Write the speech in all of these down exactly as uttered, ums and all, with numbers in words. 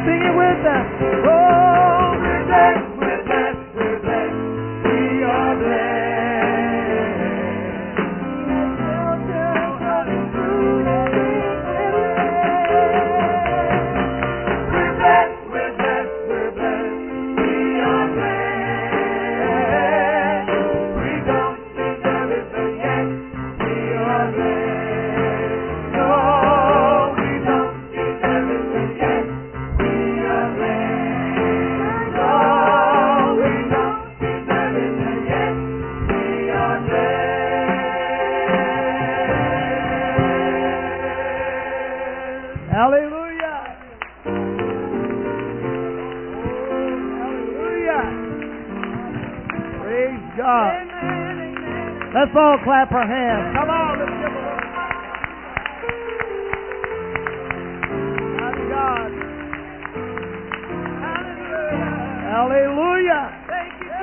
Sing it with us. Oh, we're blessed, we're blessed, we're blessed. We are blessed. We're blessed, we're blessed, we're blessed. We are blessed. We don't deserve it, but yet we are blessed. No, we don't deserve it, but yet we are blessed. No, we don't deserve it, but yet we are blessed. Hallelujah. Hallelujah. Praise God. Let's all clap our hands. Come on, let's give a little. That's God. Hallelujah. Thank you,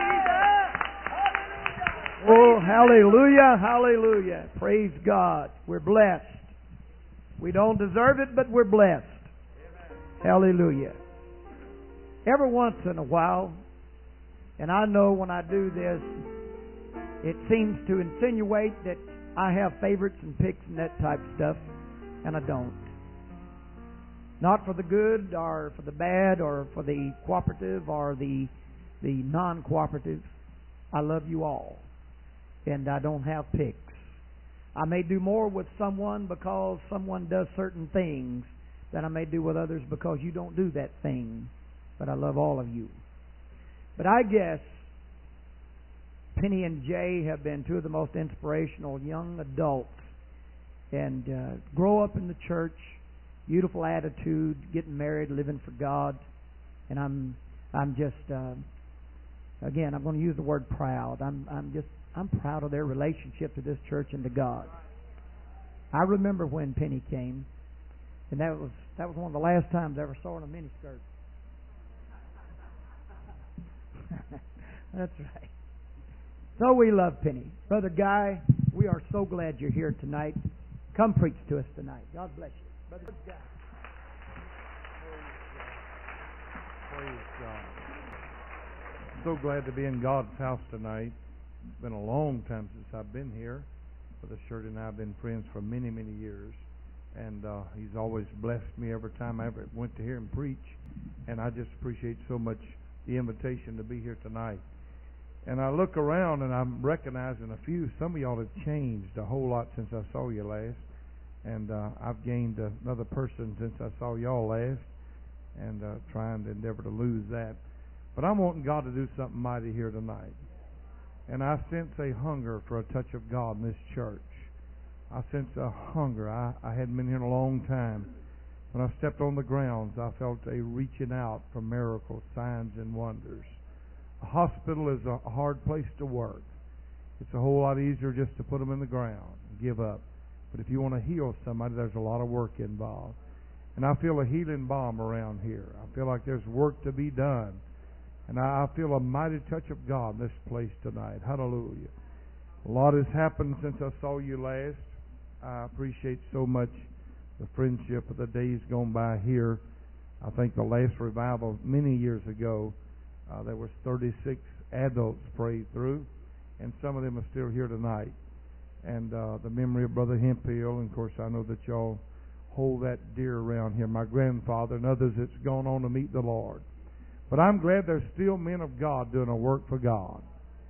Jesus. Oh, hallelujah, hallelujah. Praise God. We're blessed. We don't deserve it, but we're blessed. Hallelujah. Every once in a while, and I know when I do this, it seems to insinuate that I have favorites and picks and that type of stuff, and I don't. Not for the good or for the bad or for the cooperative or the the non-cooperative. I love you all, and I don't have picks. I may do more with someone because someone does certain things than I may do with others because you don't do that thing. But I love all of you. But I guess Penny and Jay have been two of the most inspirational young adults, and uh, grow up in the church, beautiful attitude, getting married, living for God, and I'm I'm just uh, again I'm going to use the word proud. I'm I'm just I'm proud of their relationship to this church and to God. I remember when Penny came, and that was that was one of the last times I ever saw her in a miniskirt. That's right. So we love Penny. Brother Guy, we are so glad you're here tonight. Come preach to us tonight. God bless you. Brother Guy. Praise God. So glad to be in God's house tonight. It's been a long time since I've been here. Brother Shirley and I have been friends for many, many years. And uh, he's always blessed me every time I ever went to hear him preach. And I just appreciate so much the invitation to be here tonight. And I look around and I'm recognizing a few. Some of y'all have changed a whole lot since I saw you last. And uh, I've gained another person since I saw y'all last. And uh, trying to endeavor to lose that. But I'm wanting God to do something mighty here tonight. And I sense a hunger for a touch of God in this church. I sense a hunger. I, I hadn't been here in a long time. When I stepped on the grounds, I felt a reaching out for miracles, signs, and wonders. A hospital is a hard place to work. It's a whole lot easier just to put them in the ground and give up. But if you want to heal somebody, there's a lot of work involved. And I feel a healing balm around here. I feel like there's work to be done. And I feel a mighty touch of God in this place tonight. Hallelujah. A lot has happened since I saw you last. I appreciate so much the friendship of the days gone by here. I think the last revival many years ago, uh, there was thirty-six adults prayed through, and some of them are still here tonight. And uh, the memory of Brother Hemphill, and of course I know that y'all hold that dear around here. My grandfather and others that's gone on to meet the Lord. But I'm glad there's still men of God doing a work for God.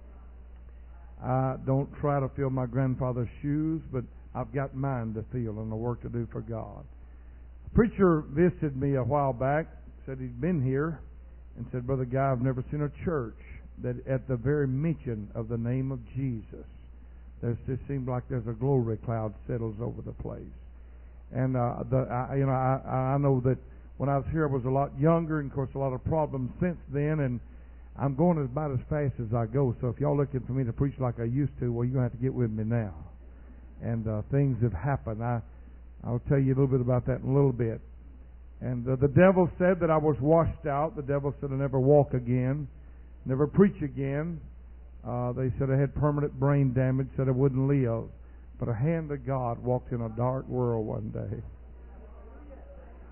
I don't try to fill my grandfather's shoes, but I've got mine to fill and the work to do for God. A preacher visited me a while back, said he'd been here, and said, Brother Guy, I've never seen a church that at the very mention of the name of Jesus, there's just seems like there's a glory cloud settles over the place. And uh, the I, you know I I know that when I was here I was a lot younger, and of course a lot of problems since then, and I'm going about as fast as I go. So if y'all looking for me to preach like I used to, well, you're going to have to get with me now. And uh, things have happened. I, I'll tell you a little bit about that in a little bit. And uh, the devil said that I was washed out. The devil said I'd never walk again, never preach again. Uh, they said I had permanent brain damage, said I wouldn't live. But a hand of God walked in a dark world one day.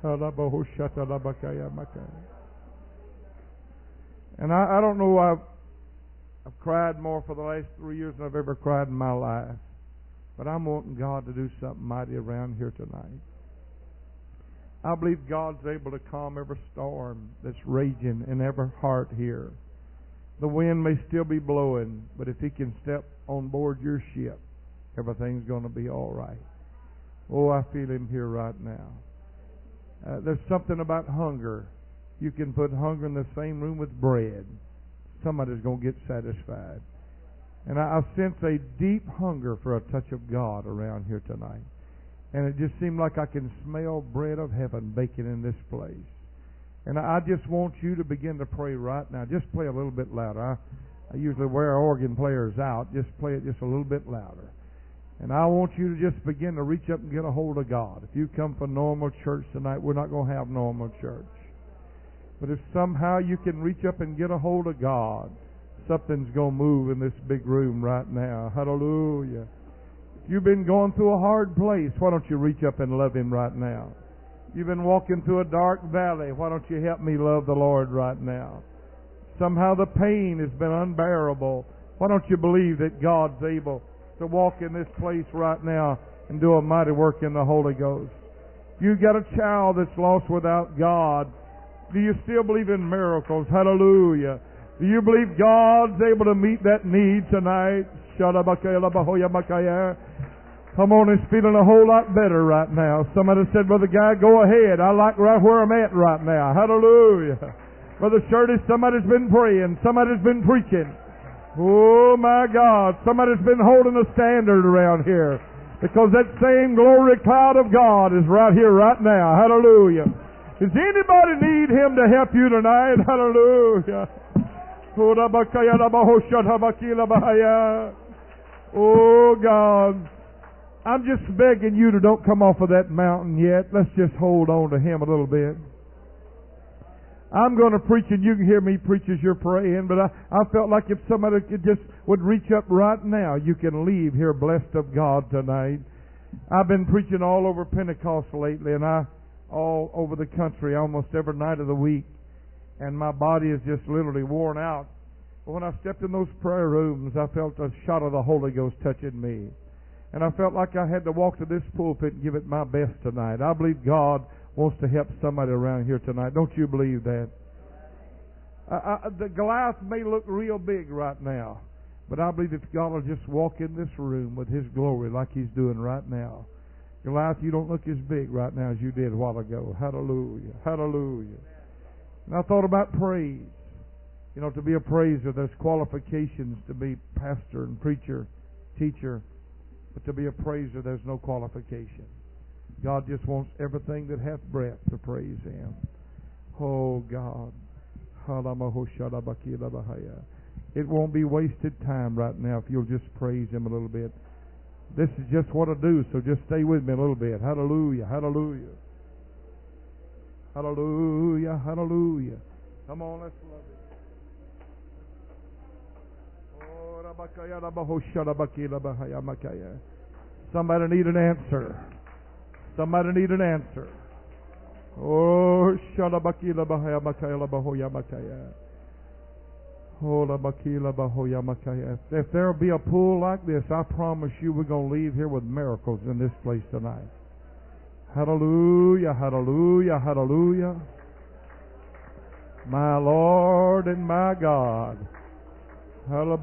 And I, I don't know, I've, I've cried more for the last three years than I've ever cried in my life. But I'm wanting God to do something mighty around here tonight. I believe God's able to calm every storm that's raging in every heart here. The wind may still be blowing, but if He can step on board your ship, everything's going to be all right. Oh, I feel Him here right now. Uh, there's something about hunger. You can put hunger in the same room with bread. Somebody's going to get satisfied. And I, I sense a deep hunger for a touch of God around here tonight. And it just seemed like I can smell bread of heaven baking in this place. And I, I just want you to begin to pray right now. Just play a little bit louder. I, I usually wear our organ players out. Just play it just a little bit louder. And I want you to just begin to reach up and get a hold of God. If you come for normal church tonight, we're not going to have normal church. But if somehow you can reach up and get a hold of God, something's going to move in this big room right now. Hallelujah. If you've been going through a hard place, why don't you reach up and love Him right now? You've been walking through a dark valley, why don't you help me love the Lord right now? Somehow the pain has been unbearable. Why don't you believe that God's able to walk in this place right now and do a mighty work in the Holy Ghost? You've got a child that's lost without God. Do you still believe in miracles? Hallelujah. Do you believe God's able to meet that need tonight? Come on, it's feeling a whole lot better right now. Somebody said, Brother Guy, go ahead. I like right where I'm at right now. Hallelujah. Brother Shirley, somebody's been praying. Somebody's been preaching. Oh, my God. Somebody's been holding a standard around here. Because that same glory cloud of God is right here, right now. Hallelujah. Does anybody need Him to help you tonight? Hallelujah. Oh, God. I'm just begging you to don't come off of that mountain yet. Let's just hold on to Him a little bit. I'm going to preach, and you can hear me preach as you're praying, but I, I felt like if somebody could just would reach up right now, you can leave here blessed of God tonight. I've been preaching all over Pentecost lately, and I all over the country almost every night of the week, and my body is just literally worn out. But when I stepped in those prayer rooms, I felt a shot of the Holy Ghost touching me. And I felt like I had to walk to this pulpit and give it my best tonight. I believe God wants to help somebody around here tonight. Don't you believe that? I, I, the Goliath may look real big right now, but I believe if God will just walk in this room with His glory like He's doing right now. Goliath, you don't look as big right now as you did a while ago. Hallelujah. Hallelujah. And I thought about praise. You know, to be a praiser, there's qualifications to be pastor and preacher, teacher. But to be a praiser, there's no qualification. God just wants everything that hath breath to praise Him. Oh, God. It won't be wasted time right now if you'll just praise Him a little bit. This is just what I do, so just stay with me a little bit. Hallelujah, hallelujah. Hallelujah, hallelujah. Come on, let's love it. Somebody need an answer. Somebody need an answer. Oh, Shalabakila Bahaya Makaya Bahoya Makaya. Oh, Labakila Bahoya Makaya. If there'll be a pool like this, I promise you we're going to leave here with miracles in this place tonight. Hallelujah, hallelujah, hallelujah. My Lord and my God. If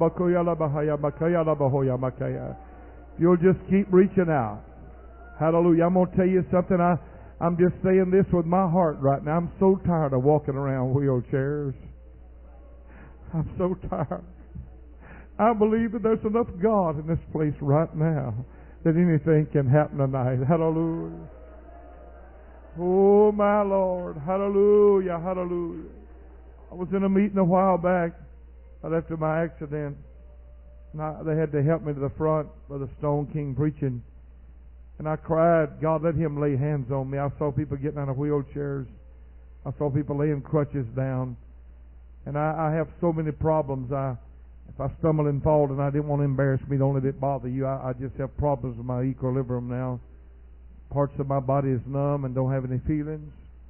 you'll just keep reaching out. Hallelujah. I'm going to tell you something. I, I'm just saying this with my heart right now. I'm so tired of walking around wheelchairs. I'm so tired. I believe that there's enough God in this place right now that anything can happen tonight. Hallelujah. Oh, my Lord. Hallelujah. Hallelujah. I was in a meeting a while back. Right after my accident, and I, they had to help me to the front, Brother Stone King preaching. And I cried, God, let Him lay hands on me. I saw people getting out of wheelchairs. I saw people laying crutches down. And I, I have so many problems. I, if I stumble and fall, and I didn't want to embarrass me, don't let it bother you. I, I just have problems with my equilibrium now. Parts of my body is numb and don't have any feelings.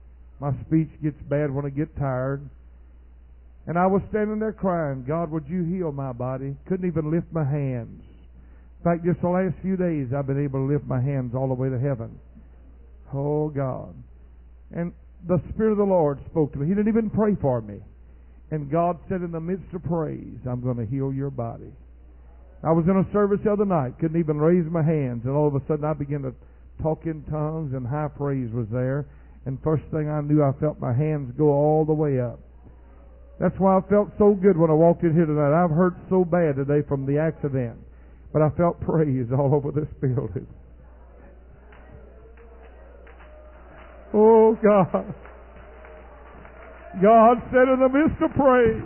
My speech gets bad when I get tired. And I was standing there crying, God, would you heal my body? Couldn't even lift my hands. In fact, just the last few days, I've been able to lift my hands all the way to heaven. Oh, God. And the Spirit of the Lord spoke to me. He didn't even pray for me. And God said in the midst of praise, I'm going to heal your body. I was in a service the other night, couldn't even raise my hands, and all of a sudden I began to talk in tongues, and high praise was there. And first thing I knew, I felt my hands go all the way up. That's why I felt so good when I walked in here tonight. I've hurt so bad today from the accident, but I felt praise all over this building. Oh, God. God said in the midst of praise,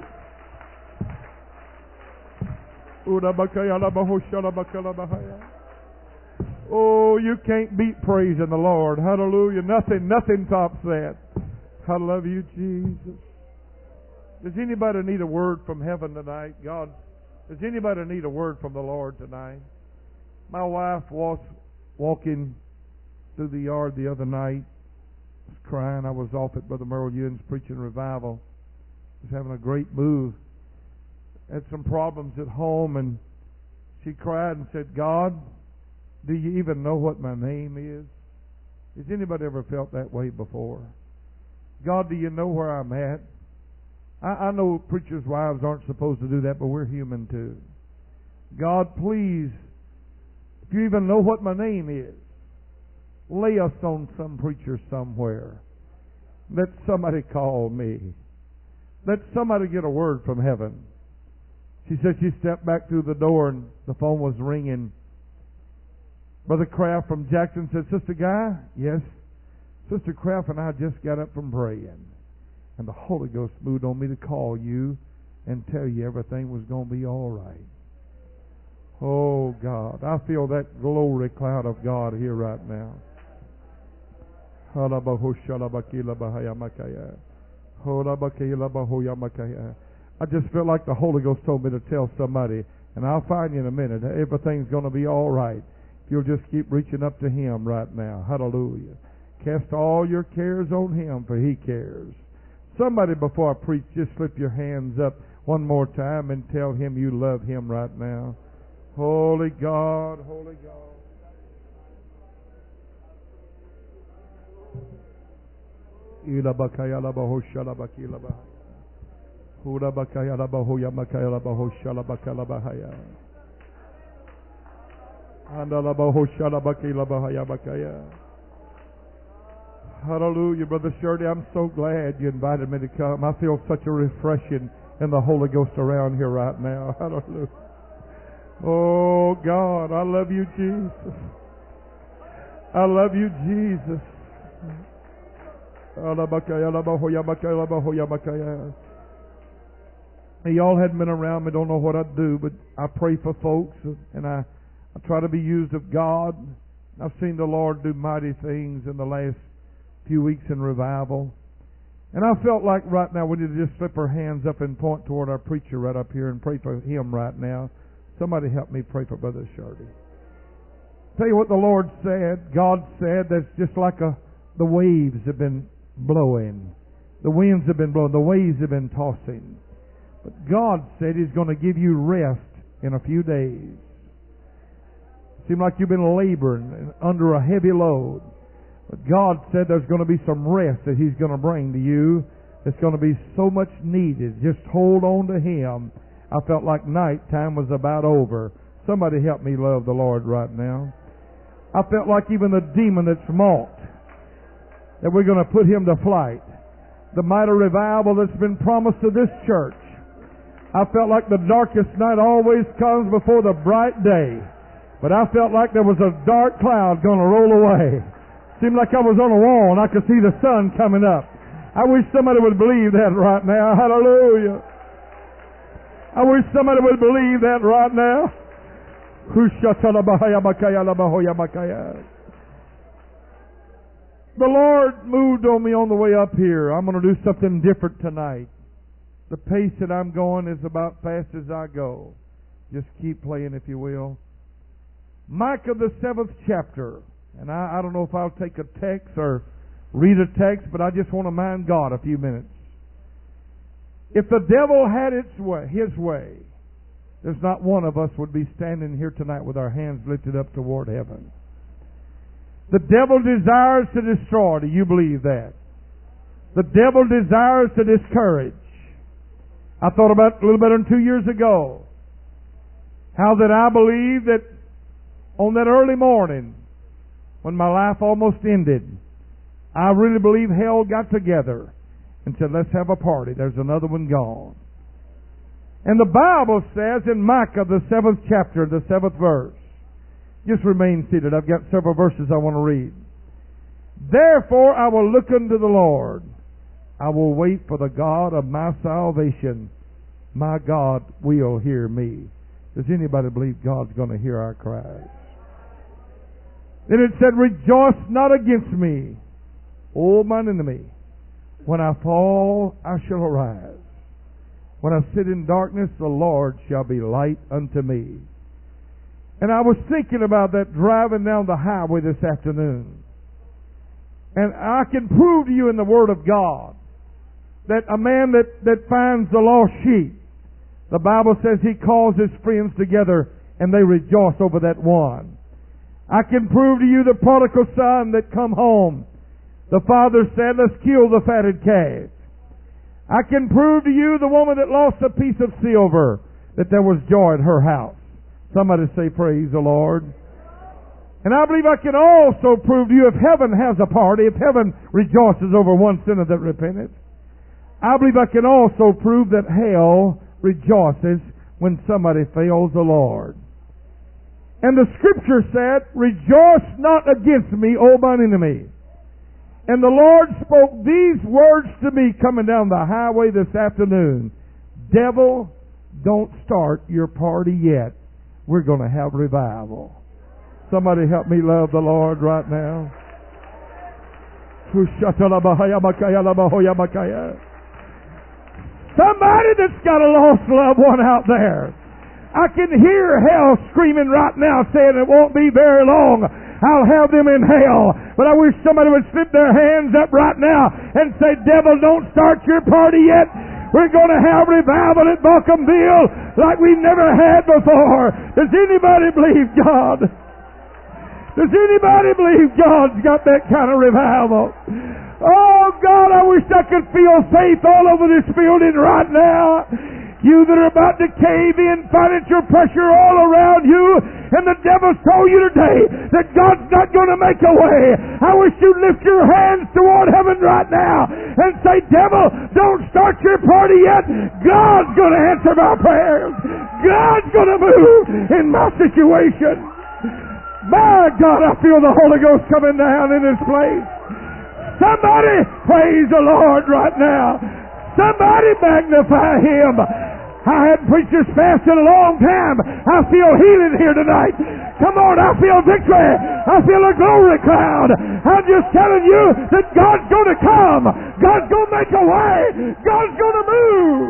oh, you can't beat praising the Lord. Hallelujah. Nothing, nothing tops that. I love you, Jesus. Does anybody need a word from heaven tonight? God, does anybody need a word from the Lord tonight? My wife was walking through the yard the other night, was crying. I was off at Brother Merle Ewan's preaching revival. Was having a great move. Had some problems at home, and she cried and said, God, do you even know what my name is? Has anybody ever felt that way before? God, do you know where I'm at? I, I know preachers' wives aren't supposed to do that, but we're human too. God, please, if you even know what my name is, lay us on some preacher somewhere. Let somebody call me. Let somebody get a word from heaven. She said she stepped back through the door and the phone was ringing. Brother Kraft from Jackson said, Sister Guy, yes, Sister Kraft and I just got up from praying, and the Holy Ghost moved on me to call you and tell you everything was going to be all right. Oh, God, I feel that glory cloud of God here right now. I just feel like the Holy Ghost told me to tell somebody, and I'll find you in a minute, everything's going to be all right. If you'll just keep reaching up to Him right now. Hallelujah. Cast all your cares on Him, for He cares. Somebody, before I preach, just slip your hands up one more time and tell Him you love Him right now. Holy God, Holy God. Hallelujah, Brother Shirley. I'm so glad you invited me to come. I feel such a refreshing in the Holy Ghost around here right now. Hallelujah. Oh, God, I love you, Jesus. I love you, Jesus. Y'all hadn't been around me, don't know what I'd do, but I pray for folks, and I, I try to be used of God. I've seen the Lord do mighty things in the last few weeks in revival. And I felt like right now we need to just slip our hands up and point toward our preacher right up here and pray for him right now. Somebody help me pray for Brother Shirley. Tell you what the Lord said. God said that's just like a, the waves have been blowing. The winds have been blowing. The waves have been tossing. But God said He's going to give you rest in a few days. Seemed like you've been laboring under a heavy load. But God said there's going to be some rest that He's going to bring to you. It's going to be so much needed. Just hold on to Him. I felt like night time was about over. Somebody help me love the Lord right now. I felt like even the demon that's mocked, that we're going to put him to flight. The mighty revival that's been promised to this church. I felt like the darkest night always comes before the bright day. But I felt like there was a dark cloud going to roll away. Seemed like I was on a wall and I could see the sun coming up. I wish somebody would believe that right now. Hallelujah. I wish somebody would believe that right now. The Lord moved on me on the way up here. I'm going to do something different tonight. The pace that I'm going is about fast as I go. Just keep playing if you will. Micah the seventh chapter. And I, I don't know if I'll take a text or read a text, but I just want to mind God a few minutes. If the devil had its way, his way, there's not one of us would be standing here tonight with our hands lifted up toward heaven. The devil desires to destroy. Do you believe that? The devil desires to discourage. I thought about a little better than two years ago how that I believe that on that early morning when my life almost ended, I really believe hell got together and said, let's have a party. There's another one gone. And the Bible says in Micah, the seventh chapter, the seventh verse, just remain seated. I've got several verses I want to read. Therefore I will look unto the Lord. I will wait for the God of my salvation. My God will hear me. Does anybody believe God's going to hear our cries? Then it said, rejoice not against me, O mine enemy. When I fall, I shall arise. When I sit in darkness, the Lord shall be light unto me. And I was thinking about that driving down the highway this afternoon. And I can prove to you in the Word of God that a man that, that finds the lost sheep, the Bible says he calls his friends together and they rejoice over that one. I can prove to you the prodigal son that come home. The father said, let's kill the fatted calf. I can prove to you the woman that lost a piece of silver, that there was joy in her house. Somebody say, praise the Lord. And I believe I can also prove to you if heaven has a party, if heaven rejoices over one sinner that repenteth, I believe I can also prove that hell rejoices when somebody fails the Lord. And the Scripture said, rejoice not against me, O mine enemy. And the Lord spoke these words to me coming down the highway this afternoon. Devil, don't start your party yet. We're going to have revival. Somebody help me love the Lord right now. Somebody that's got a lost loved one out there. I can hear hell screaming right now saying it won't be very long. I'll have them in hell. But I wish somebody would slip their hands up right now and say, devil, don't start your party yet. We're going to have revival at Balcomville like we've never had before. Does anybody believe God? Does anybody believe God's got that kind of revival? Oh, God, I wish I could feel faith all over this building right now. You that are about to cave in, financial pressure all around you, and the devil's told you today that God's not going to make a way. I wish you'd lift your hands toward heaven right now and say, devil, don't start your party yet. God's going to answer my prayers. God's going to move in my situation. My God, I feel the Holy Ghost coming down in this place. Somebody praise the Lord right now. Somebody magnify Him. I hadn't preached this fast in a long time. I feel healing here tonight. Come on, I feel victory. I feel a glory cloud. I'm just telling you that God's going to come. God's going to make a way. God's going to move.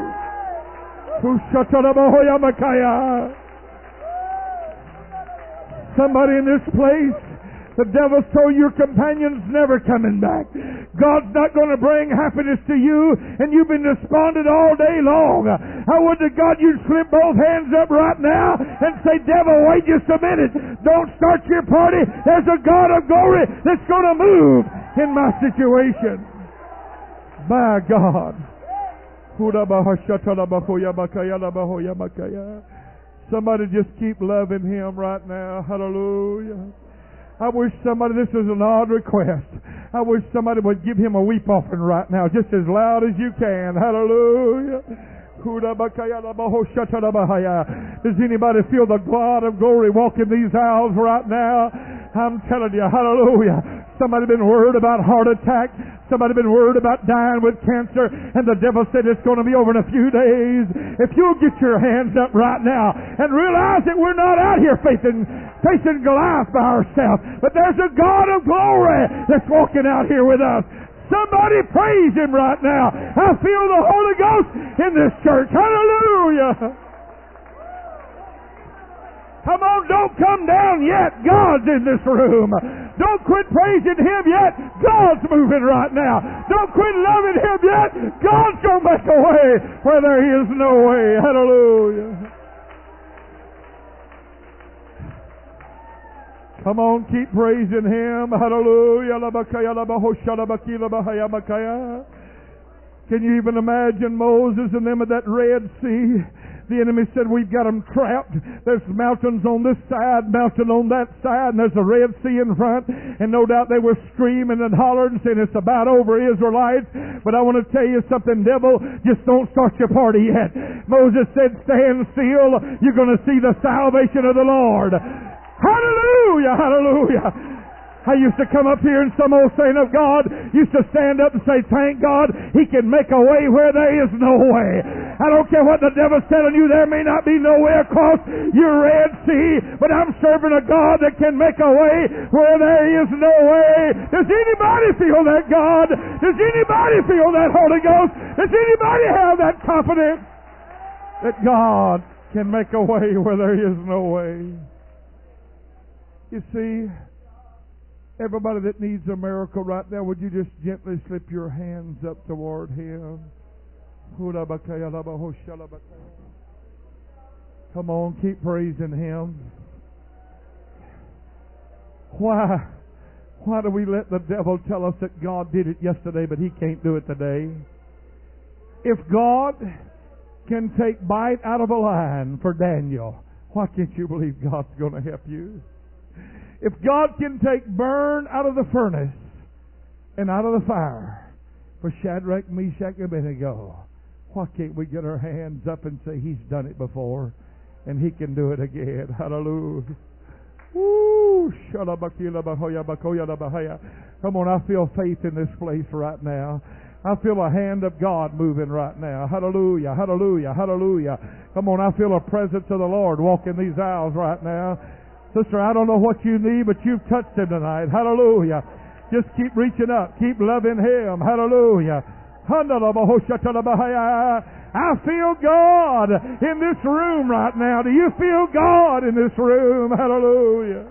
Somebody in this place, the devil's told your companion's never coming back. God's not going to bring happiness to you, and you've been despondent all day long. I would to God you'd slip both hands up right now and say, devil, wait just a minute. Don't start your party. There's a God of glory that's going to move in my situation. My God. Somebody just keep loving Him right now. Hallelujah. I wish somebody, this is an odd request. I wish somebody would give Him a weep offering right now, just as loud as you can. Hallelujah. Does anybody feel the God of glory walking these aisles right now? I'm telling you, hallelujah. Somebody been worried about heart attack. Somebody been worried about dying with cancer, and the devil said it's going to be over in a few days. If you'll get your hands up right now and realize that we're not out here facing, facing Goliath by ourselves, but there's a God of glory that's walking out here with us. Somebody praise Him right now. I feel the Holy Ghost in this church. Hallelujah. Come on, don't come down yet. God's in this room. Don't quit praising Him yet. God's moving right now. Don't quit loving Him yet. God's going to make a way where there is no way. Hallelujah. Come on, keep praising Him. Hallelujah. Can you even imagine Moses and them at that Red Sea? The enemy said, we've got them trapped. There's mountains on this side, mountain on that side, and there's a Red Sea in front. And no doubt they were screaming and hollering, saying it's about over, Israelites. But I want to tell you something, devil, just don't start your party yet. Moses said, stand still. You're going to see the salvation of the Lord. Hallelujah, hallelujah. I used to come up here and some old saint of God used to stand up and say, thank God He can make a way where there is no way. I don't care what the devil's telling you, there may not be no way across your Red Sea, but I'm serving a God that can make a way where there is no way. Does anybody feel that God? Does anybody feel that Holy Ghost? Does anybody have that confidence that God can make a way where there is no way? You see, everybody that needs a miracle right now, would you just gently slip your hands up toward Him? Come on, keep praising Him. Why? Why do we let the devil tell us that God did it yesterday, but He can't do it today? If God can take bite out of a lion for Daniel, why can't you believe God's going to help you? If God can take burn out of the furnace and out of the fire for Shadrach, Meshach, and Abednego, why can't we get our hands up and say He's done it before and He can do it again? Hallelujah. Woo! Come on, I feel faith in this place right now. I feel a hand of God moving right now. Hallelujah, hallelujah, hallelujah. Come on, I feel a presence of the Lord walking these aisles right now. Sister, I don't know what you need, but you've touched Him tonight. Hallelujah. Just keep reaching up. Keep loving Him. Hallelujah. I feel God in this room right now. Do you feel God in this room? Hallelujah.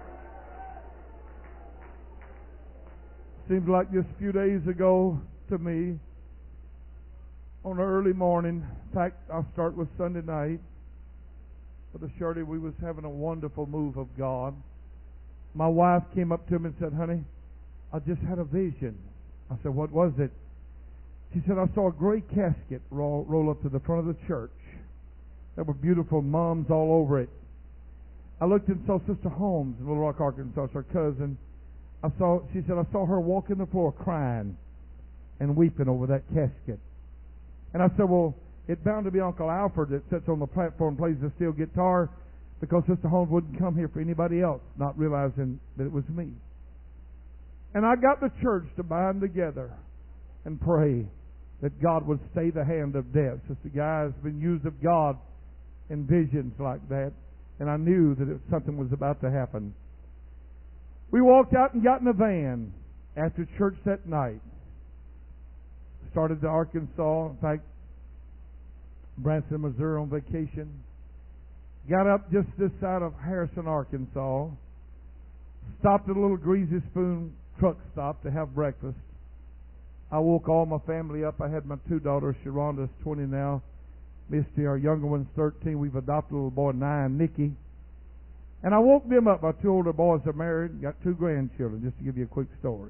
Seems like just a few days ago to me, on an early morning, in fact, I'll start with Sunday night. But surely we was having a wonderful move of God. My wife came up to me and said, honey, I just had a vision. I said, what was it? She said, I saw a gray casket roll, roll up to the front of the church. There were beautiful moms all over it. I looked and saw Sister Holmes in Little Rock, Arkansas, her cousin. I saw, she said, I saw her walking the floor crying and weeping over that casket. And I said, well, it's bound to be Uncle Alfred that sits on the platform and plays the steel guitar, because Sister Holmes wouldn't come here for anybody else, not realizing that it was me. And I got the church to bind together and pray that God would stay the hand of death. Sister Guy has been used of God in visions like that, and I knew that it, something was about to happen. We walked out and got in a van after church that night. Started to Arkansas. In fact, Branson, Missouri on vacation. Got up just this side of Harrison, Arkansas. Stopped at a little Greasy Spoon truck stop to have breakfast. I woke all my family up. I had my two daughters. Sharonda's twenty now. Misty, our younger one's thirteen. We've adopted a little boy, nine, Nicky. And I woke them up. My two older boys are married and got two grandchildren, just to give you a quick story.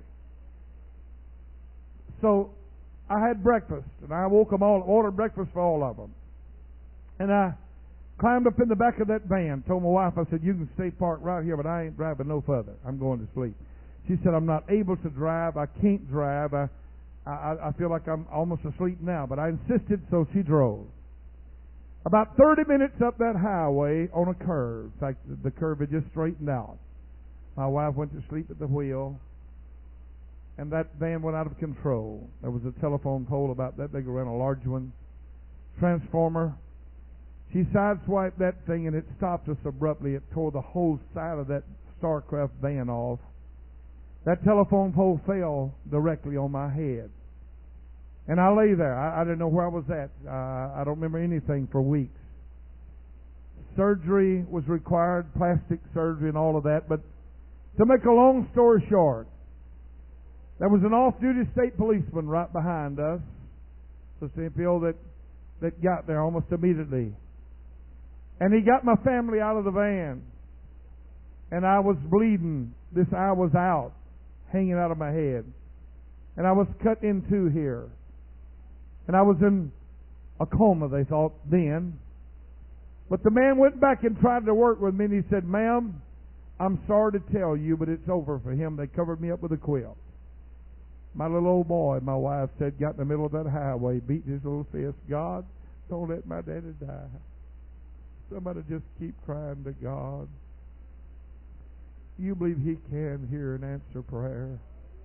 So I had breakfast, and I woke them all, ordered breakfast for all of them. And I climbed up in the back of that van, told my wife, I said, you can stay parked right here, but I ain't driving no further. I'm going to sleep. She said, I'm not able to drive. I can't drive. I, I, I feel like I'm almost asleep now, but I insisted, so she drove. About thirty minutes up that highway on a curve. In fact, the curve had just straightened out. My wife went to sleep at the wheel, and that van went out of control. There was a telephone pole about that big around, a large one. Transformer. She sideswiped that thing, and it stopped us abruptly. It tore the whole side of that Starcraft van off. That telephone pole fell directly on my head. And I lay there. I, I didn't know where I was at. Uh, I don't remember anything for weeks. Surgery was required, plastic surgery and all of that, but To make a long story short, there was an off-duty state policeman right behind us, Sister Impio, that, that got there almost immediately. And he got my family out of the van. And I was bleeding. This eye was out, hanging out of my head. And I was cut in two here. And I was in a coma, they thought, then. But the man went back and tried to work with me, and he said, "Ma'am, I'm sorry to tell you, but it's over for him. They covered me up with a quilt." My little old boy, my wife said, got in the middle of that highway, beating his little fist. "God, don't let my daddy die." Somebody just keep crying to God. You believe He can hear and answer prayer?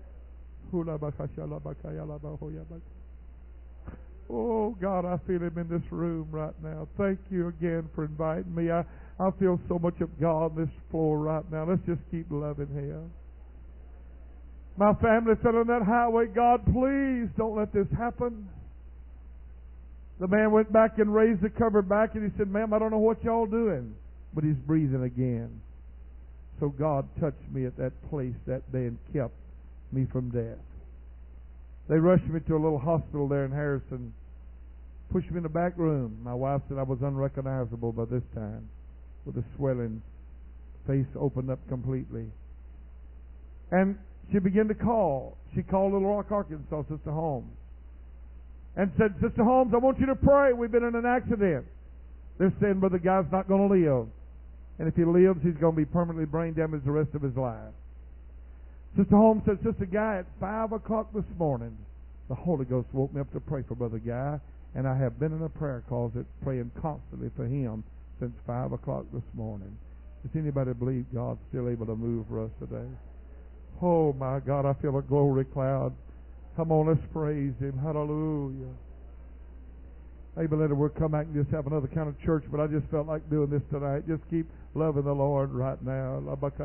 Oh, God, I feel Him in this room right now. Thank you again for inviting me. I, I feel so much of God on this floor right now. Let's just keep loving Him. My family fell on that highway. God, please don't let this happen. The man went back and raised the cover back, and he said, "Ma'am, I don't know what y'all doing." But he's breathing again. So God touched me at that place that day and kept me from death. They rushed me to a little hospital there in Harrison, pushed me in the back room. My wife said I was unrecognizable by this time, with a swelling face opened up completely. And she began to call. She called Little Rock, Arkansas, Sister Holmes, and said, "Sister Holmes, I want you to pray. We've been in an accident. They're saying, but the guy's not going to live. And if he lives, he's going to be permanently brain damaged the rest of his life." Sister Holmes said, "Sister Guy, at five o'clock this morning, the Holy Ghost woke me up to pray for Brother Guy, and I have been in a prayer closet praying constantly for him since five o'clock this morning." Does anybody believe God's still able to move for us today? Oh, my God, I feel a glory cloud. Come on, let's praise Him. Hallelujah. Maybe later we'll come back and just have another kind of church, but I just felt like doing this tonight. Just keep loving the Lord right now.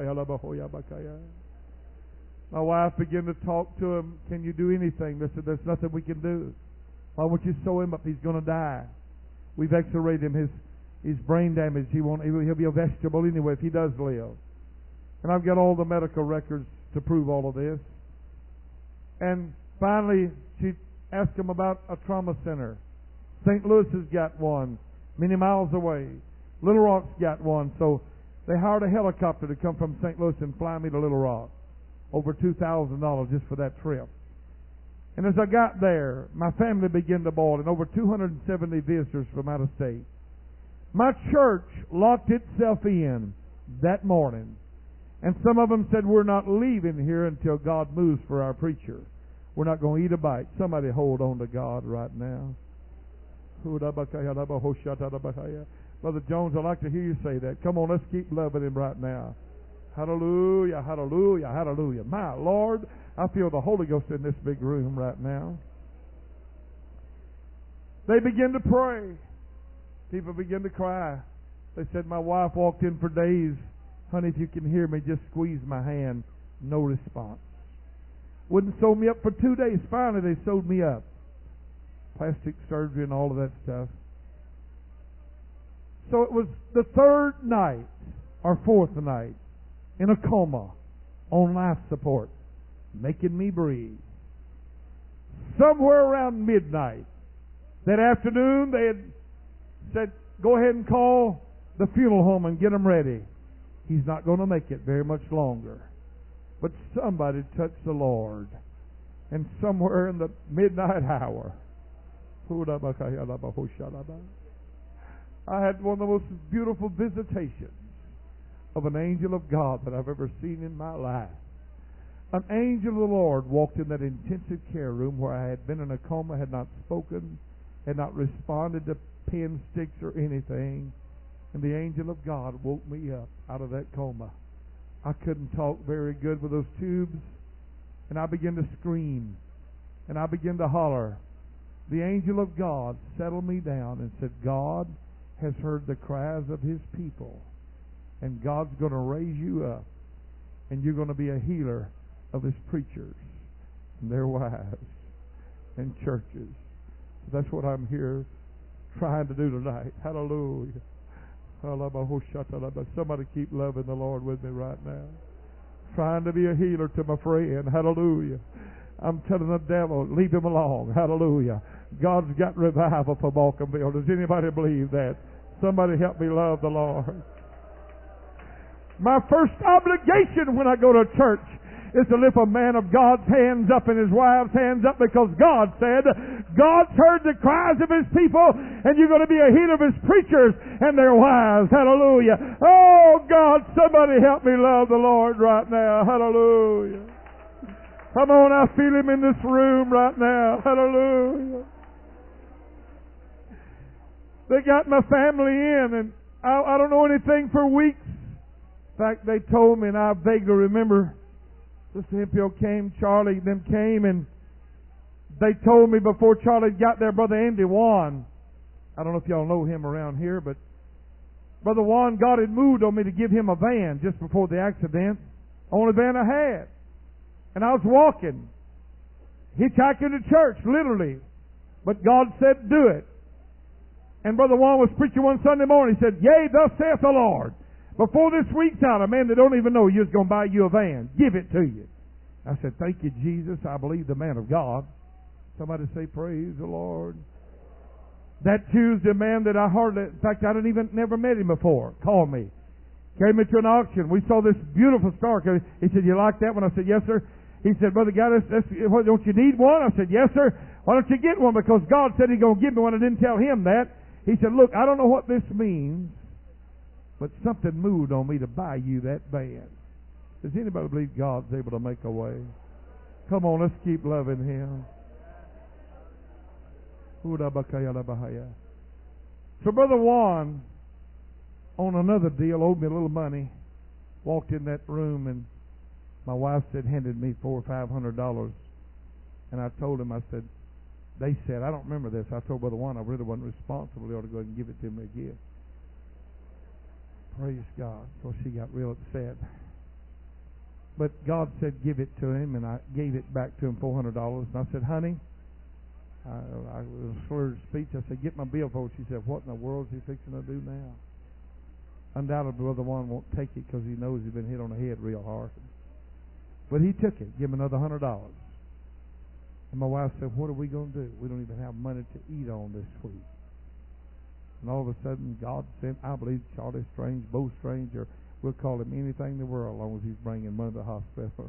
My wife began to talk to him. "Can you do anything?" They said, "There's nothing we can do. Why won't you sew him up? He's going to die. We've x-rayed him. His his brain damage. He won't. He'll be a vegetable anyway if he does live." And I've got all the medical records to prove all of this. And finally, she asked him about a trauma center. Saint Louis has got one, many miles away. Little Rock's got one. So they hired a helicopter to come from Saint Louis and fly me to Little Rock. Over two thousand dollars just for that trip. And as I got there, my family began to boil, and over two hundred seventy visitors from out of state. My church locked itself in that morning. And some of them said, "We're not leaving here until God moves for our preacher. We're not going to eat a bite." Somebody hold on to God right now. Brother Jones, I'd like to hear you say that. Come on, let's keep loving Him right now. Hallelujah, hallelujah, hallelujah. My Lord, I feel the Holy Ghost in this big room right now. They begin to pray. People begin to cry. They said, my wife walked in for days. "Honey, if you can hear me, just squeeze my hand." No response. Wouldn't sew me up for two days. Finally, they sewed me up. Plastic surgery and all of that stuff. So it was the third night, or fourth night, in a coma, on life support, making me breathe. Somewhere around midnight that afternoon, they had said, "Go ahead and call the funeral home and get them ready. He's not going to make it very much longer." But somebody touched the Lord. And somewhere in the midnight hour, I had one of the most beautiful visitations of an angel of God that I've ever seen in my life. An angel of the Lord walked in that intensive care room where I had been in a coma, had not spoken, had not responded to pen sticks or anything. And the angel of God woke me up out of that coma. I couldn't talk very good with those tubes. And I began to scream. And I began to holler. The angel of God settled me down and said, "God has heard the cries of His people. And God's going to raise you up. And you're going to be a healer of His preachers and their wives and churches." That's what I'm here trying to do tonight. Hallelujah. Somebody keep loving the Lord with me right now. trying to be a healer to my friend. Hallelujah. I'm telling the devil, leave him alone. Hallelujah. God's got revival for Balkanville. Does anybody believe that? Somebody help me love the Lord. My first obligation when I go to church is to lift a man of God's hands up and his wife's hands up, because God said, God's heard the cries of His people, and you're going to be a healer of His preachers and their wives. Hallelujah. Oh, God, somebody help me love the Lord right now. Hallelujah. Come on, I feel Him in this room right now. Hallelujah. They got my family in, and I, I don't know anything for weeks. In fact, they told me, and I vaguely remember, Sister Hemphill came, Charlie, them came, and they told me before Charlie got there, Brother Andy Wan, I don't know if y'all know him around here, but Brother Wan, God had moved on me to give him a van just before the accident. Only van I had. And I was walking, hitchhiking to church, literally. But God said, do it. And Brother Wan was preaching one Sunday morning. He said, yea, thus saith the Lord. Before this week's out, a man that don't even know you is going to buy you a van. Give it to you. I said, thank you, Jesus. I believe the man of God. Somebody say, praise the Lord. That Tuesday, man that I hardly, in fact, I didn't even, never met him before, called me. Came into an auction. We saw this beautiful star. He said, you like that one? I said, yes, sir. He said, Brother God, that's, that's, what, don't you need one? I said, yes, sir. Why don't you get one? Because God said He's going to give me one. I didn't tell him that. He said, look, I don't know what this means, but something moved on me to buy you that van. Does anybody believe God's able to make a way? Come on, let's keep loving Him. So Brother Juan, on another deal, owed me a little money. Walked in that room, and my wife said, handed me four or five hundred dollars. And I told him, I said, they said, I don't remember this. I told Brother Juan I really wasn't responsible. They ought to go ahead and give it to me again. Praise God. So she got real upset. But God said, give it to him, and I gave it back to him, four hundred dollars. And I said, honey, I, I was a slurred speech. I said, get my billfold. She said, what in the world is he fixing to do now? Undoubtedly, Brother Juan won't take it because he knows he's been hit on the head real hard. But he took it. Give him another one hundred dollars. And my wife said, what are we going to do? We don't even have money to eat on this week. And all of a sudden, God sent, I believe, Charlie Strange, Bo Strange, or we'll call him anything in the world as long as he's bringing money to the hospital.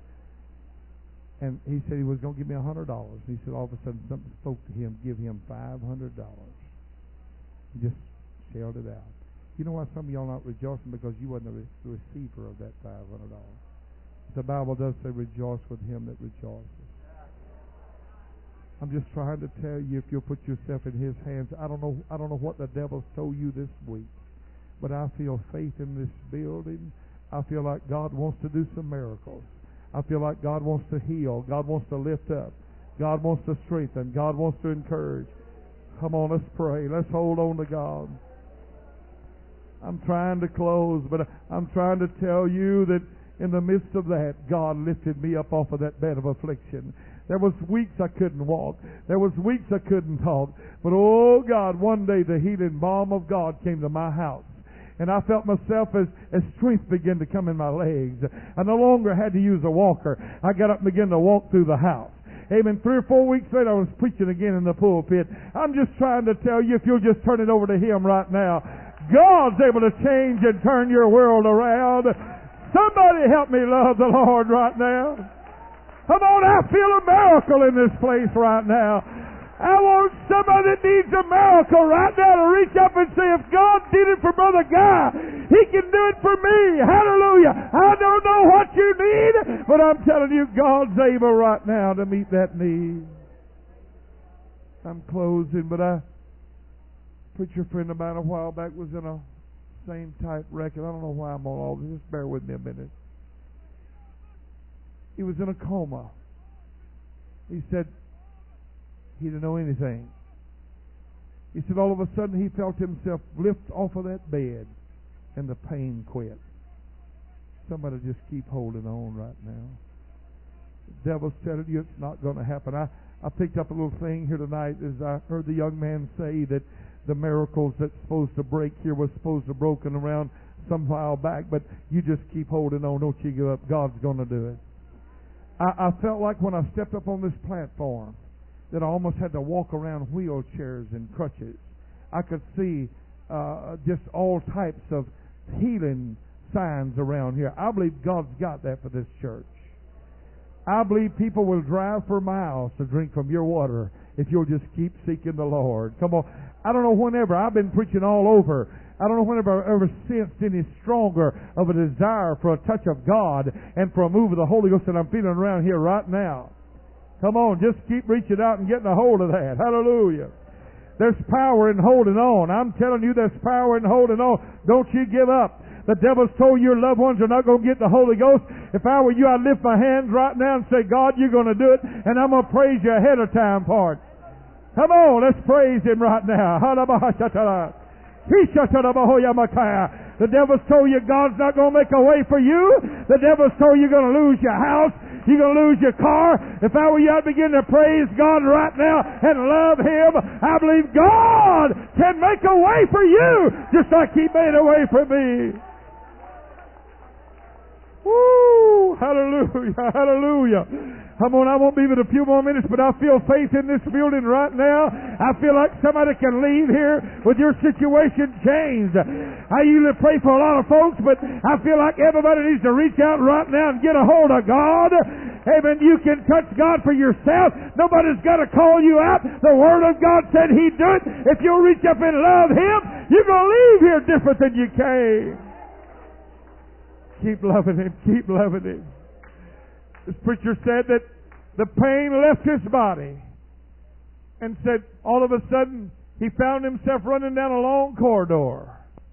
And he said he was going to give me one hundred dollars. He said all of a sudden something spoke to him, give him five hundred dollars. He just shelled it out. You know why some of y'all not rejoicing? Because you wasn't the re- receiver of that five hundred dollars. The Bible does say, rejoice with him that rejoices. I'm just trying to tell you, if you'll put yourself in His hands. I don't know I don't know what the devil's told you this week, but I feel faith in this building. I feel like God wants to do some miracles. I feel like God wants to heal. God wants to lift up. God wants to strengthen. God wants to encourage. Come on, let's pray. Let's hold on to God. I'm trying to close, but I'm trying to tell you that in the midst of that, God lifted me up off of that bed of affliction. There was weeks I couldn't walk. There was weeks I couldn't talk. But oh God, one day the healing balm of God came to my house. And I felt myself as, as strength began to come in my legs. I no longer had to use a walker. I got up and began to walk through the house. Amen. Three or four weeks later, I was preaching again in the pulpit. I'm just trying to tell you, if you'll just turn it over to Him right now, God's able to change and turn your world around. Somebody help me love the Lord right now. Come on, I feel a miracle in this place right now. I want somebody that needs a miracle right now to reach up and say, if God did it for Brother Guy, He can do it for me. Hallelujah. I don't know what you need, but I'm telling you, God's able right now to meet that need. I'm closing, but I, a preacher friend of mine a while back was in a same type wreck, and I don't know why I'm on all this. Just bear with me a minute. He was in a coma. He said he didn't know anything. He said all of a sudden he felt himself lift off of that bed and the pain quit. Somebody just keep holding on right now. The devil's telling you it's not going to happen. I, I picked up a little thing here tonight as I heard the young man say that the miracles that's supposed to break here was supposed to have broken around some while back, but you just keep holding on. Don't you give up. God's going to do it. I, I felt like when I stepped up on this platform that I almost had to walk around wheelchairs and crutches. I could see uh, just all types of healing signs around here. I believe God's got that for this church. I believe people will drive for miles to drink from your water if you'll just keep seeking the Lord. Come on. I don't know whenever. I've been preaching all over. I don't know whenever I've ever sensed any stronger of a desire for a touch of God and for a move of the Holy Ghost than I'm feeling around here right now. Come on, just keep reaching out and getting a hold of that. Hallelujah. There's power in holding on. I'm telling you, there's power in holding on. Don't you give up. The devil's told your loved ones are not going to get the Holy Ghost. If I were you, I'd lift my hands right now and say, God, you're going to do it, and I'm going to praise you ahead of time for it. Come on, let's praise Him right now. The devil's told you God's not going to make a way for you. The devil's told you you're going to lose your house. You're going to lose your car. If I were you, I'd begin to praise God right now and love Him. I believe God can make a way for you just like He made a way for me. Woo! Hallelujah! Hallelujah! Come on, I won't be but a few more minutes, but I feel faith in this building right now. I feel like somebody can leave here with your situation changed. I usually pray for a lot of folks, but I feel like everybody needs to reach out right now and get a hold of God. Amen. You can touch God for yourself. Nobody's got to call you out. The Word of God said He'd do it. If you'll reach up and love Him, you're going to leave here different than you came. Keep loving Him. Keep loving Him. This preacher said that the pain left his body and said all of a sudden he found himself running down a long corridor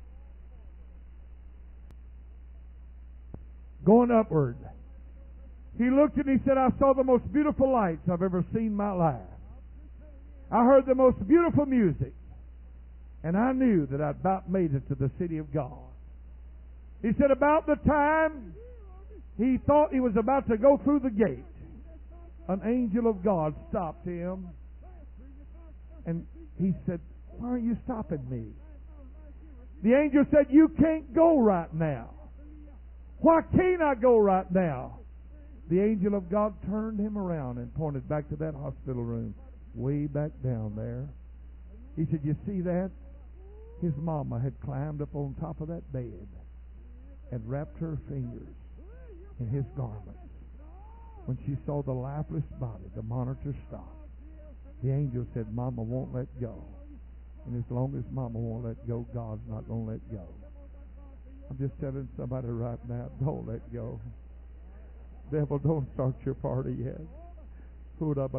going upward. He looked and he said, I saw the most beautiful lights I've ever seen in my life. I heard the most beautiful music, and I knew that I'd about made it to the city of God. He said about the time he thought he was about to go through the gate, an angel of God stopped him, and he said, why are you stopping me? The angel said, you can't go right now. Why can't I go right now? The angel of God turned him around and pointed back to that hospital room, way back down there. He said, you see that? His mama had climbed up on top of that bed and wrapped her fingers in his garments. When she saw the lifeless body, the monitor stopped. The angel said, Mama won't let go. And as long as Mama won't let go, God's not going to let go. I'm just telling somebody right now, don't let go. Devil, don't start your party yet. Come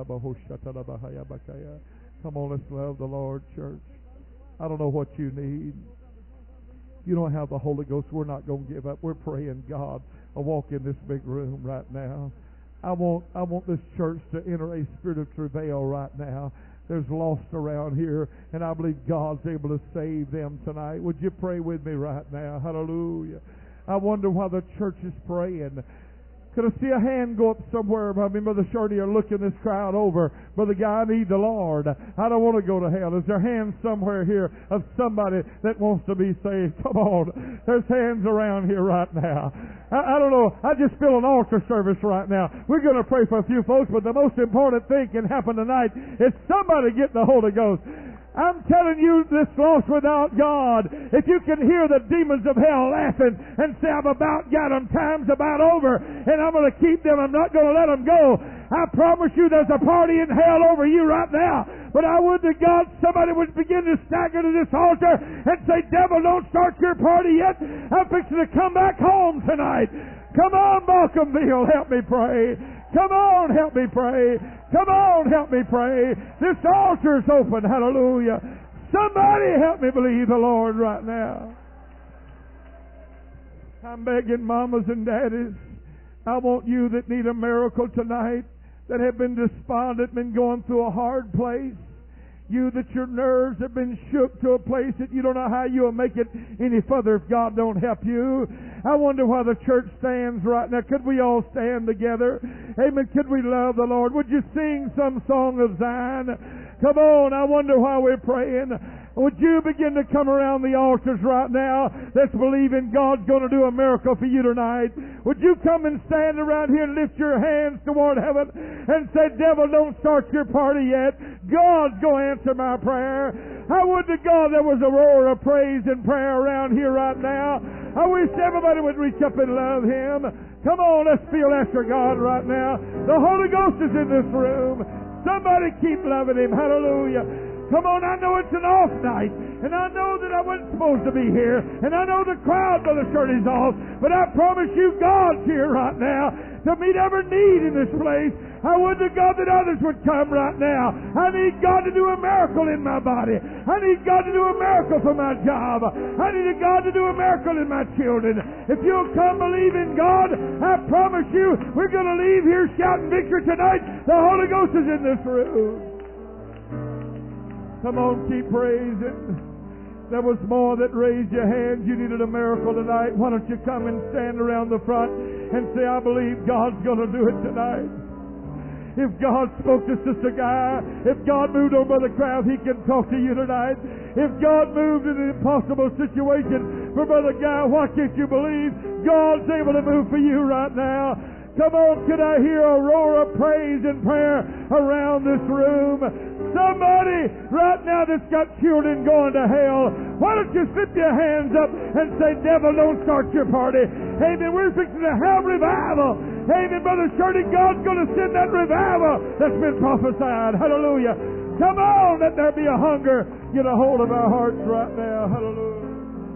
on, let's love the Lord, church. I don't know what you need. You don't have the Holy Ghost, we're not going to give up. We're praying, God, I walk in this big room right now. I want I want this church to enter a spirit of travail right now. There's lost around here, and I believe God's able to save them tonight. Would you pray with me right now? Hallelujah. I wonder why the church is praying. Could I see a hand go up somewhere? I mean, Brother Shorty are looking this crowd over. Brother Guy, I need the Lord. I don't want to go to hell. Is there hands somewhere here of somebody that wants to be saved? Come on. There's hands around here right now. I, I don't know. I just feel an altar service right now. We're going to pray for a few folks, but the most important thing can happen tonight is somebody getting the Holy Ghost. I'm telling you, this lost without God, if you can hear the demons of hell laughing and say, I've about got them, time's about over, and I'm going to keep them, I'm not going to let them go. I promise you there's a party in hell over you right now. But I would to God somebody would begin to stagger to this altar and say, devil, don't start your party yet. I'm fixing to come back home tonight. Come on, Balcomville, help me pray. Come on, help me pray. Come on, help me pray. This altar's open. Hallelujah. Somebody help me believe the Lord right now. I'm begging mamas and daddies. I want you that need a miracle tonight, that have been despondent, been going through a hard place. You that your nerves have been shook to a place that you don't know how you'll make it any further if God don't help you. I wonder why the church stands right now. Could we all stand together? Amen. Could we love the Lord? Would you sing some song of Zion? Come on. I wonder why we're praying. Would you begin to come around the altars right now that's believing God's going to do a miracle for you tonight? Would you come and stand around here and lift your hands toward heaven and say, devil, don't start your party yet. God's going to answer my prayer. I would to God there was a roar of praise and prayer around here right now. I wish everybody would reach up and love Him. Come on, let's feel after God right now. The Holy Ghost is in this room. Somebody keep loving Him. Hallelujah. Come on, I know it's an off night, and I know that I wasn't supposed to be here, and I know the crowd, Brother Shirley's off, but I promise you God's here right now to meet every need in this place. I would to God that others would come right now. I need God to do a miracle in my body. I need God to do a miracle for my job. I need God to do a miracle in my children. If you'll come believe in God, I promise you we're going to leave here shouting victory tonight. The Holy Ghost is in this room. Come on, keep praising. There was more that raised your hands. You needed a miracle tonight. Why don't you come and stand around the front and say, I believe God's going to do it tonight. If God spoke to Sister Guy, if God moved on Brother Kraft, He can talk to you tonight. If God moved in an impossible situation for Brother Guy, why can't you believe God's able to move for you right now? Come on, can I hear a roar of praise and prayer around this room? Somebody right now that's got children going to hell, why don't you slip your hands up and say, devil, don't start your party. Amen. We're fixing to have revival. Amen, Brother Shirley, God's going to send that revival that's been prophesied. Hallelujah. Come on, let there be a hunger. Get a hold of our hearts right now. Hallelujah.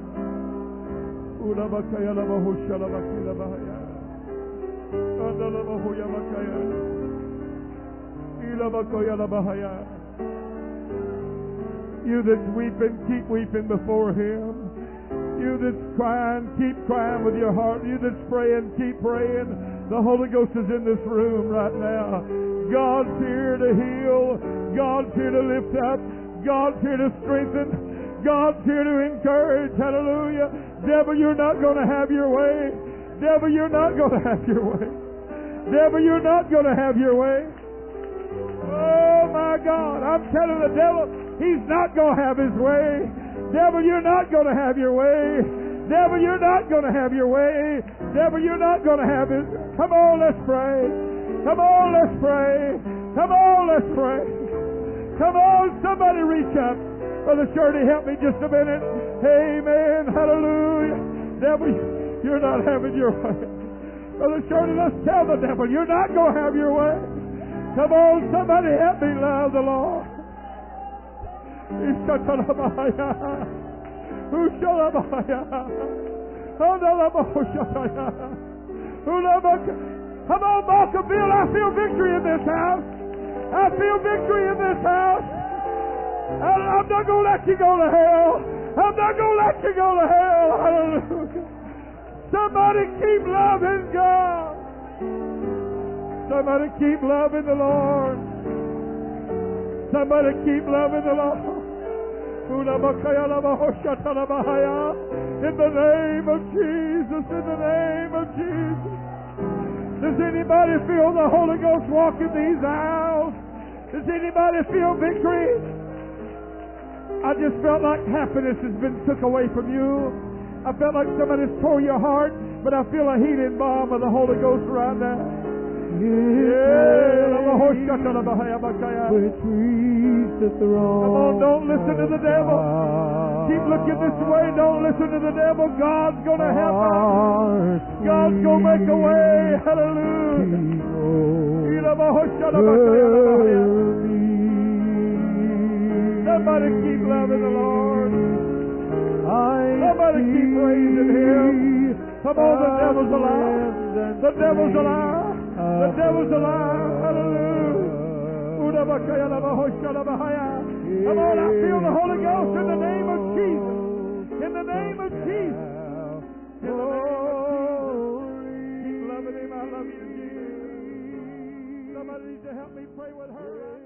You that's weeping, keep weeping before Him. You that's crying, keep crying with your heart. You that's praying, keep praying. The Holy Ghost is in this room right now. God's here to heal. God's here to lift up. God's here to strengthen. God's here to encourage. Hallelujah. Devil, you're not going to have your way. Devil, you're not going to have your way. Devil, you're not going to have your way. Oh, my God. I'm telling the devil, he's not going to have his way. Devil, you're not going to have your way. Devil, you're not going to have your way. Devil, you're not going to have it. Come on, let's pray. Come on, let's pray. Come on, let's pray. Come on, somebody reach up. Brother Shirley, help me just a minute. Amen. Hallelujah. Devil, you're not having your way. Brother Shirley, let's tell the devil, you're not going to have your way. Come on, somebody help me love the Lord. Come on, Balkaville, I feel victory in this house. I feel victory in this house. I'm not going to let you go to hell. I'm not going to let you go to hell. Hallelujah. Somebody keep loving God. Somebody keep loving the Lord. Somebody keep loving the Lord. In the name of Jesus, in the name of Jesus. Does anybody feel the Holy Ghost walking these aisles? Does anybody feel victory? I just felt like happiness has been took away from you. I felt like somebody's tore your heart, but I feel a healing balm of the Holy Ghost right now. Yeah. Come on, don't listen to the devil. Keep looking this way. Don't listen to the devil. God's going to help us. God's going to make a way. Hallelujah. Somebody keep loving the Lord. Somebody keep praising Him. Come on, the devil's alive. The devil's alive. The devil's alive. Hallelujah. Come on, I feel the Holy Ghost in the name of Jesus. In the name of Jesus. In the name of Jesus. Keep loving Him. I love you, Jesus. Somebody needs to help me pray with her.